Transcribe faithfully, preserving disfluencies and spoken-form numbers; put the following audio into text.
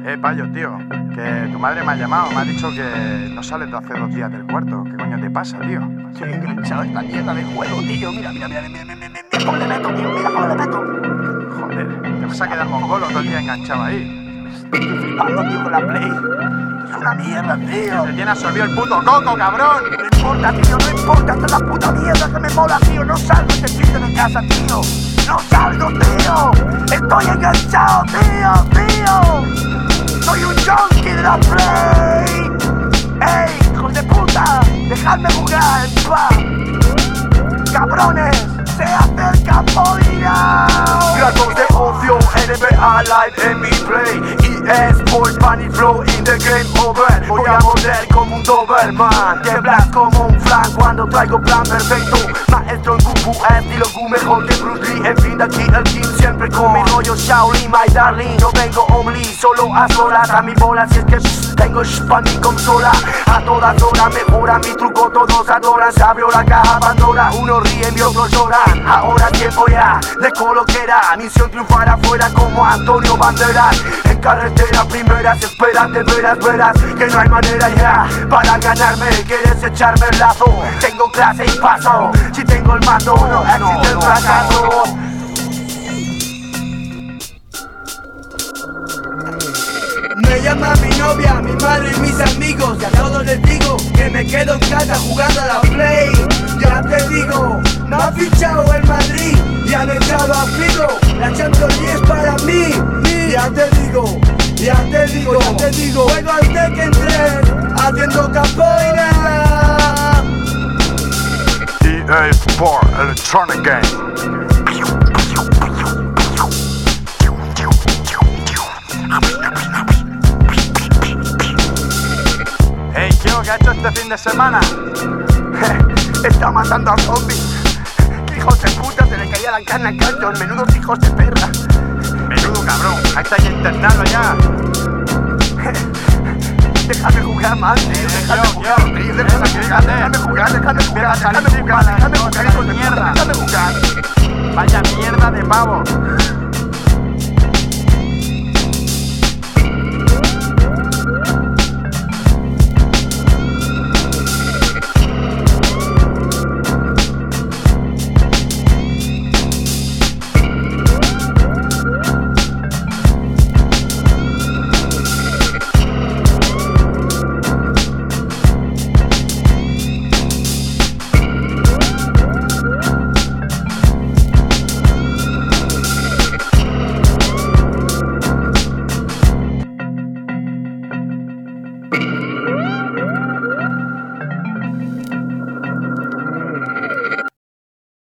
Eh, Payo, tío, que tu madre me ha llamado, me ha dicho que no sales de hace dos días del cuarto. ¿Qué coño te pasa, tío? Estoy enganchado a esta mierda de juego, tío. Mira, mira, mira, mira, mira, mira, mira cómo le meto, tío. Mira cómo le meto. Joder, te vas a quedar mongolo todo el día enganchado ahí. Estoy flipando, tío, con la Play. Es una mierda, tío. Te tiene absorbido el puto coco, cabrón. No importa, tío, no importa. Esta es la puta mierda que me mola, tío. No salgo de este sitio de casa, tío. No salgo, tío. Estoy enganchado, tío, tío. Soy un junkie de la Play. ¡Ey, hijos de puta! ¡Dejadme jugar, pa! ¡Cabrones! ¡Se acerca Polina! Grados de ocio, N B A Live en mi Play. E A Sports, Panic Flow in the game over. Voy a morder como un Doberman. Temblas como un flan cuando traigo plan perfecto. Maestro en Kung Fu, estilo Gu, mejor que Bruce Lee. En fin, de aquí el King siempre con mi rollo Shaolin, my darling. No vengo only, solo a solas. A mi bola, si es que tengo pa' mi consola. A todas horas mejora mi truco, todos adoran. Se abrió la caja Pandora, unos ríen y otros lloran. Ahora tiempo ya de coloquera. Misión triunfar afuera como Antonio Banderas. En carretera primera se espera, de veras, verás que no hay manera ya para ganarme. Quieres echarme el lazo, tengo clase y paso. Si tengo el mando, no existe el fracaso. Me llama mi novia, mi madre y mis amigos. Y a todos les digo que me quedo en casa jugando a la Play. Ya te digo, me ha fichado el Madrid y han echado a Figo. La Champions League es para mí. Ya te digo, ya te digo, ya te digo. Juego al Tekken tres haciendo capoeira. E A Sport Electronic Game. Hey, tío, ¿qué ha hecho este fin de semana? Está matando a zombies. Hijos de puta, se le caía la carne al canto. Menudos hijos de perra. Menudo cabrón, ahí está ya internado ya. Déjame jugar más, tío. Déjame tío, jugar, tío, tío. tío, Déjame tío, jugar, tío. déjame jugar, déjame jugar, Déjame déjame jugar, jugar, déjame jugar, déjame hijo de mierda. mierda. Déjame jugar. Vaya mierda de pavo.